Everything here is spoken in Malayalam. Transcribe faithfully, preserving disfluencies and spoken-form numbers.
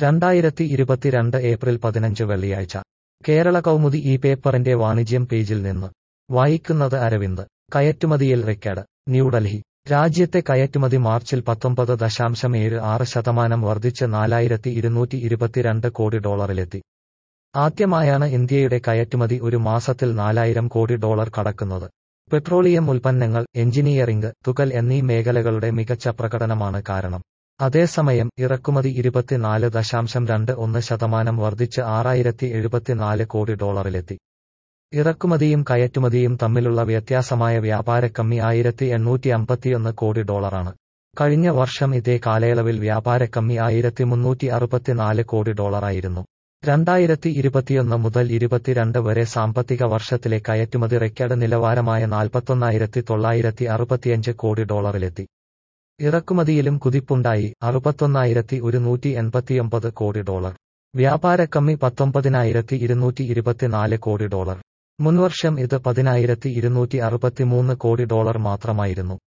രണ്ടായിരത്തി ഇരുപത്തിരണ്ട് ഏപ്രിൽ പതിനഞ്ച് വെള്ളിയാഴ്ച കേരള കൗമുദി ഈ പേപ്പറിന്റെ വാണിജ്യം പേജിൽ നിന്ന് വായിക്കുന്നത് അരവിന്ദ്. കയറ്റുമതിയിൽ റെക്കോർഡ്. ന്യൂഡൽഹി. രാജ്യത്തെ കയറ്റുമതി മാർച്ചിൽ പത്തൊമ്പത് ദശാംശം ഏഴ് ആറ് ശതമാനം വർദ്ധിച്ച് നാലായിരത്തി ഇരുന്നൂറ്റി ഇരുപത്തിരണ്ട് കോടി ഡോളറിലെത്തി. ആദ്യമായാണ് ഇന്ത്യയുടെ കയറ്റുമതി ഒരു മാസത്തിൽ നാലായിരം കോടി ഡോളർ കടക്കുന്നത്. പെട്രോളിയം ഉൽപ്പന്നങ്ങൾ, എഞ്ചിനീയറിംഗ്, തുകൽ എന്നീ മേഖലകളുടെ മികച്ച പ്രകടനമാണ് കാരണം. അതേസമയം ഇറക്കുമതി ഇരുപത്തിനാല് ദശാംശം രണ്ട് ഒന്ന് ശതമാനം വർദ്ധിച്ച് ആറായിരത്തി എഴുപത്തിനാല് കോടി ഡോളറിലെത്തി. ഇറക്കുമതിയും കയറ്റുമതിയും തമ്മിലുള്ള വ്യത്യാസമായ വ്യാപാരക്കമ്മി ആയിരത്തി എണ്ണൂറ്റി അമ്പത്തിയൊന്ന് കോടി ഡോളറാണ്. കഴിഞ്ഞ വർഷം ഇതേ കാലയളവിൽ വ്യാപാരക്കമ്മി ആയിരത്തി മുന്നൂറ്റി അറുപത്തിനാല് കോടി ഡോളറായിരുന്നു. രണ്ടായിരത്തി ഇരുപത്തിയൊന്ന് മുതൽ ഇരുപത്തിരണ്ട് വരെ സാമ്പത്തിക വർഷത്തിലെ കയറ്റുമതി റെക്കോർഡ് നിലവാരമായ നാൽപ്പത്തൊന്നായിരത്തി തൊള്ളായിരത്തി അറുപത്തിയഞ്ച് കോടി ഡോളറിലെത്തി. ഇറക്കുമതിയിലും കുതിപ്പുണ്ടായി, അറുപത്തൊന്നായിരത്തി ഒരുന്നൂറ്റി എൺപത്തിയൊമ്പത് കോടി ഡോളർ. വ്യാപാരക്കമ്മി പത്തൊമ്പതിനായിരത്തി ഇരുന്നൂറ്റി ഇരുപത്തിനാല് കോടി ഡോളർ. മുൻവർഷം ഇത് പതിനായിരത്തി ഇരുന്നൂറ്റി അറുപത്തിമൂന്ന് കോടി ഡോളർ മാത്രമായിരുന്നു.